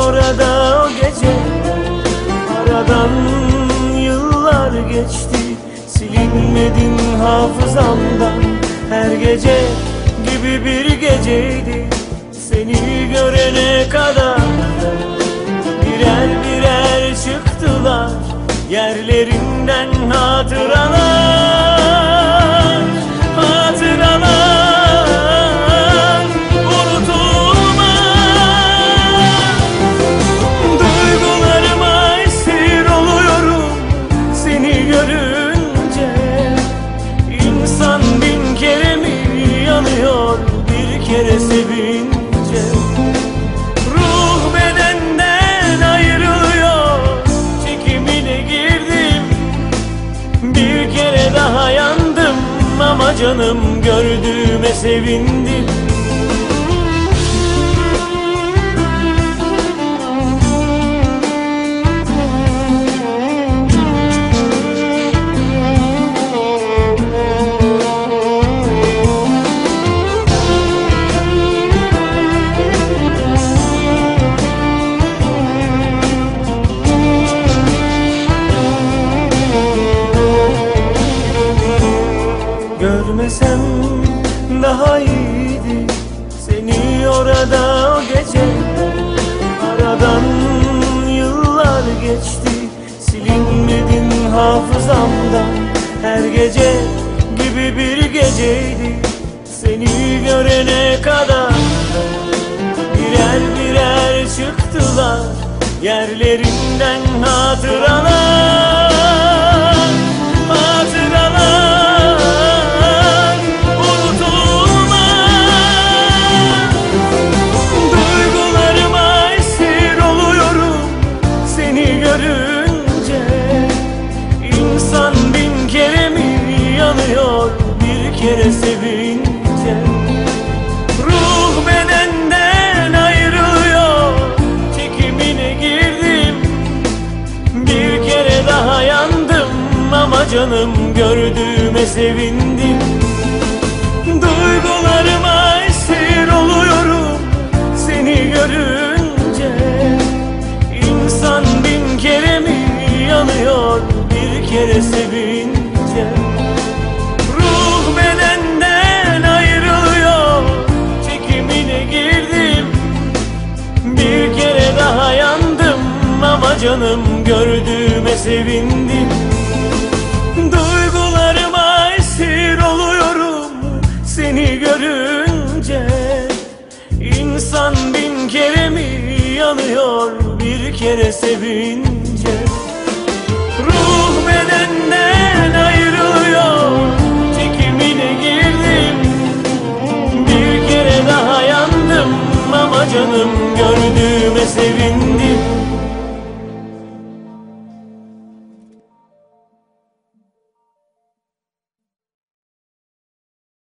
orada o gece. Aradan yıllar geçti, silinmedin hafızamdan. Her gece gibi bir geceydi seni görene kadar. Birer birer çıktılar yerlerinden hatıralar. Hatıralar unutulmaz. Duygularıma esir oluyorum seni görünce. İnsan bin kere mi yanıyor bir kere sevince? Ruh bedenden ayrılıyor, çekimine girdim. Bir kere daha yandım ama canım gördüğüme sevindim. Görmesem daha iyiydi seni orada o gece. Aradan yıllar geçti, silinmedin hafızamdan. Her gece gibi bir geceydi seni görene kadar. Birer birer çıktılar yerlerinden hatıralar. Hatıralar unutulmaz. Duygularıma esir oluyorum seni görünce. İnsan bin kere mi yanıyor bir kere sevince? Ruh bedenden ayrılıyor, çekimine girdim. Bir kere daha yandım ama canım gördüğüme sevindim. Duygularıma esir oluyorum seni görünce. İnsan bin kere mi yanıyor bir kere sevince? Ruh bedenden ayrılıyor, çekimine girdim. Bir kere daha yandım ama canım gördüğüme sevindim. Duygularıma esir oluyorum seni görünce. İnsan bin kere mi yanıyor bir kere sevince? Ruh bedenden ayrılıyor, çekimine girdim. Bir kere daha yandım ama canım gördüğüme sevindim.